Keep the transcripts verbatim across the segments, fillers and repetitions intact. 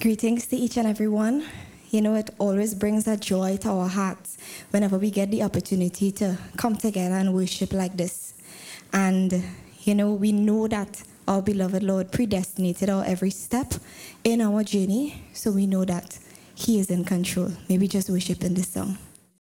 Greetings to each and every one. You know, it always brings a joy to our hearts whenever we get the opportunity to come together and worship like this. And, you know, we know that our beloved Lord predestinated our every step in our journey, so we know that He is in control. Maybe just worship in this song.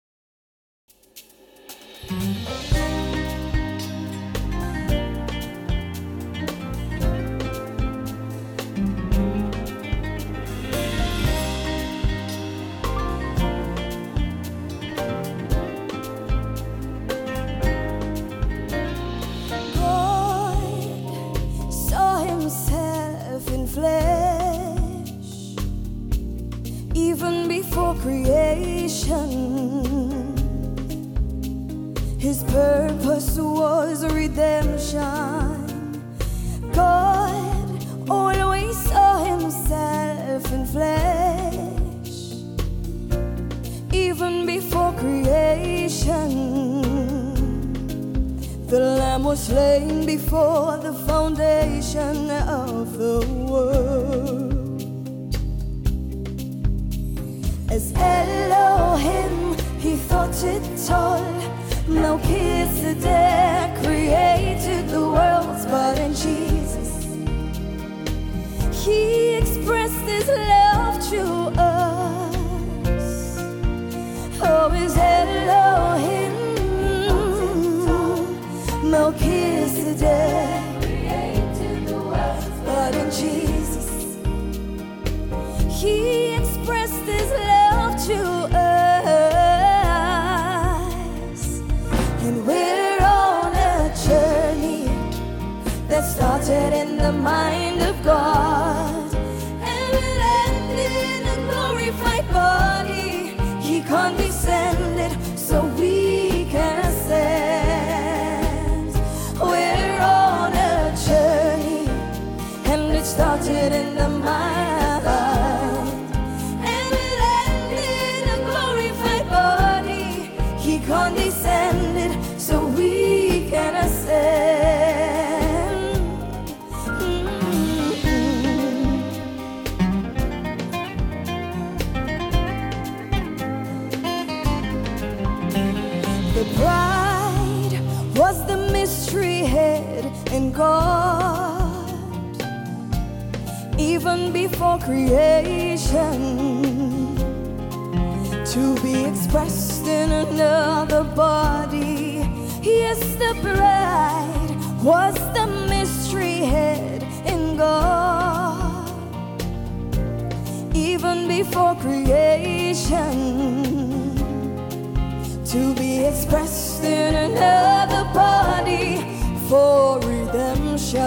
Flesh, even before creation, His purpose was redemption. God always saw Himself in flesh, even before creation. The Lamb was slain before the foundation of the world. As Elohim, He thought it all. Melchizedek created the worlds, but in Jesus, He expressed His love to us. Oh, as Elohim, Melchizedek created the world, but in Jesus, He expressed His love to us. And we're on a journey that started in the mind of God and will end in a glorified body. He condescended so we can ascend. We're on a journey, and it started in the mind, and it ended in a glorified body. He condescended so we can ascend. Mm-hmm. The bride was the mystery hid in God, even before creation, to be expressed in another body. Yes, the bride was the mystery hid in God, even before creation, to be expressed in another body for redemption.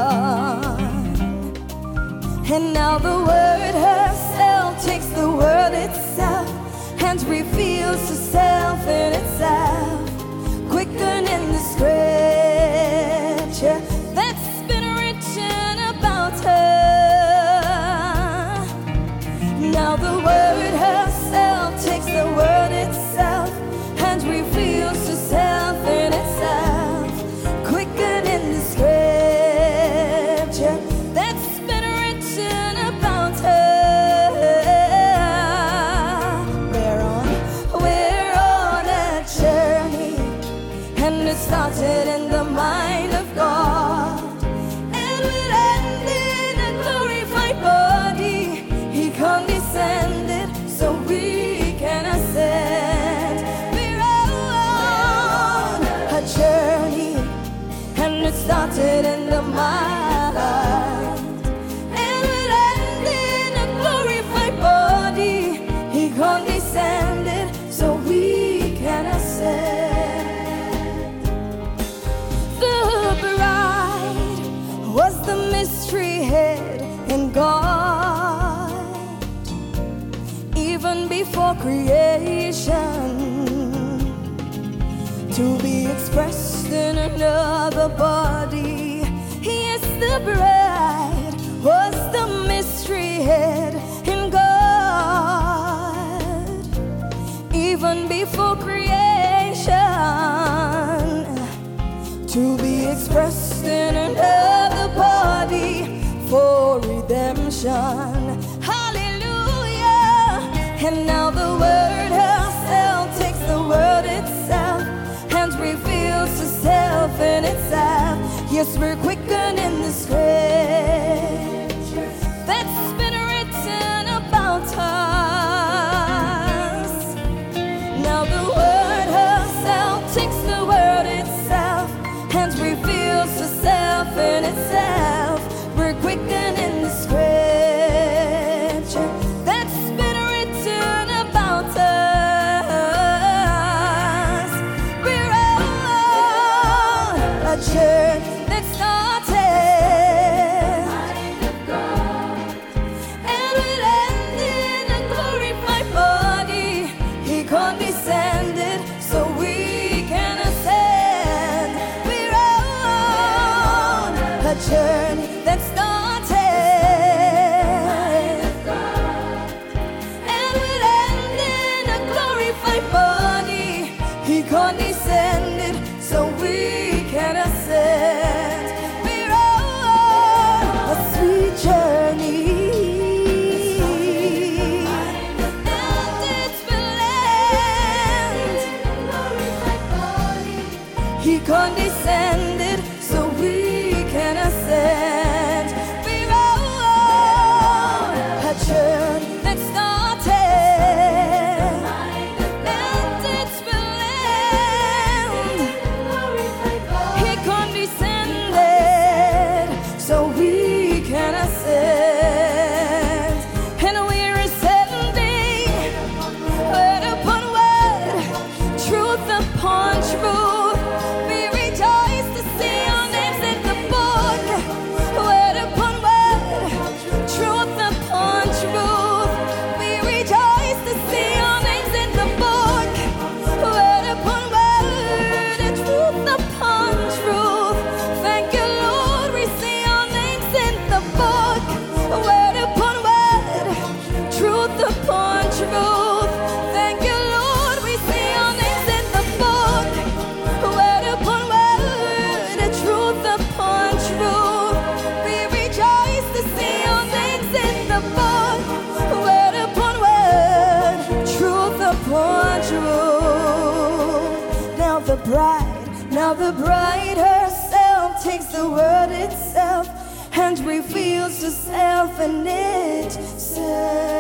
And now the Word herself takes the Word itself and reveals herself in itself, quickening the scripture that's been written about her. Now the Word herself takes the Word itself and reveals herself in itself, quickening the scripture that's been written about her. We're on, we're on a journey, and it started in the mind of God, and will end in a glorified body. He condescended so we can ascend. We're on a journey, and it started in the mind, and will end in a glorified body. He condescended so we can ascend. The bride was the mystery hid in God, even before creation, to be expressed in another body. Yes, the bride was the mystery hid in God, even before creation, to be expressed in another body for redemption. Hallelujah. And now the word herself takes the word itself and reveals herself in itself. Yes, we're quickened in the scripture that's been written about us. Now the word herself takes the word itself and reveals herself in itself. We're quickened in the scripture that's been written about us. We're on a journey that started, and will end in a glorified body. He condescended so we can ascend. We're on a journey that started, and will end in a glorified body. He condescended so we can ascend. We're on a sweet journey, and it will end. He condescended so we can ascend. We're on a journey that started, and it will end. He condescended so we can ascend. And we're ascending word upon word, truth upon truth. We rejoice to see our names in the book. Word upon word, truth upon truth. We rejoice to see our names in the book. Word upon word, truth upon truth. Thank you, Lord, we see our names in the book. Word upon word, truth upon truth. Thank you, Lord, we see our names in the book. Word upon word, truth upon truth. We rejoice to see our names in the book. Word upon word, truth upon truth. Now the bride, now the bride herself takes the word itself and reveals herself in itself.